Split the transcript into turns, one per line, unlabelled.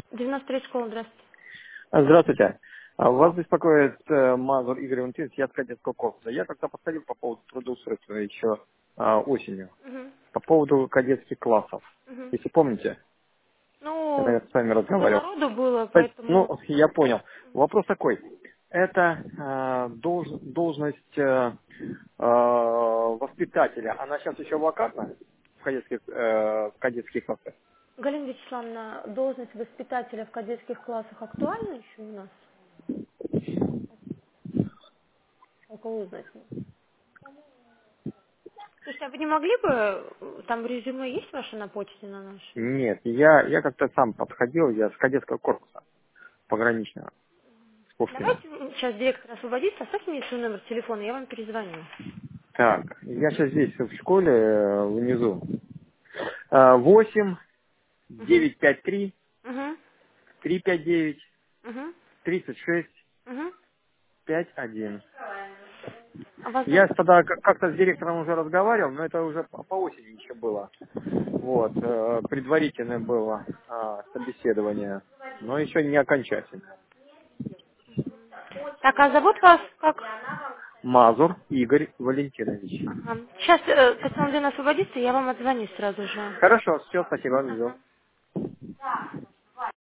93 школа, здравствуйте.
Здравствуйте. Вас беспокоит Мазур Игорь Валентинович, я с кадетского корпуса. Я как-то подходил по поводу трудоустройства еще осенью,
Мгм.
по поводу кадетских классов.
Мгм.
Если помните, я,
Ну,
наверное, с вами
много
разговаривал.
народу было,
Кстати,
поэтому...
ну, я понял. Вопрос такой. Это должность воспитателя, она сейчас еще вакантна в кадетских классах?
Галина Вячеславовна, должность воспитателя в кадетских классах актуальна еще у нас? У кого узнать? Слушайте, а вы не могли бы, там резюме есть ваше на почте на нашей?
Нет, я как-то сам подходил, я с кадетского корпуса пограничного, с Пушкина.
Давайте сейчас директор освободится, оставьте мне свой номер телефона, я вам перезвоню.
Так, я сейчас здесь в школе внизу. 8
Угу.
953
Угу.
359
Угу.
36
Угу.
51.
А вас
Я
зовут?
тогда как-то с директором уже разговаривал, но это уже по осени еще было. Вот, предварительное было собеседование, но еще не окончательное.
Так, а зовут вас как?
Мазур Игорь Валентинович.
Ага. Сейчас Татьяна Владимировна освободится, я вам отзвоню сразу же.
Хорошо, все, спасибо, жду.
Ага.